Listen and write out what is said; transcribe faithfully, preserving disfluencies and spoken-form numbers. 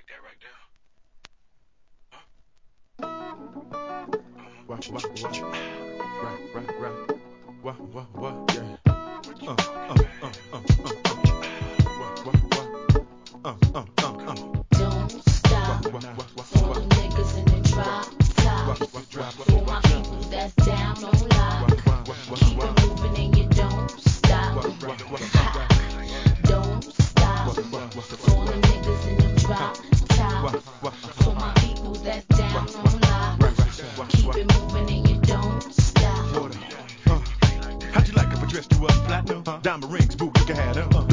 What, what, what? Right, right, right. What, what, what? Yeah. Uh, uh, uh, uh, uh, uh. What, what, what? Uh, uh, uh, uh. Don't stop. What, what, what, what, For what? them niggas in the drop top. What, what, drop, what, For what, my drop? people that's down on lock. What, what, what, what, Keep what? it moving and you don't stop. What, what, what, what, Ha. Don't stop. what, what, what, For them niggas in the drop top. what, what, For my people that's down on lock. right, right, what, Keep what? it moving and you don't stop. Water. Uh, how'd you like if I dressed you up platinum? Huh? Diamond rings, boo, you can have them. Uh,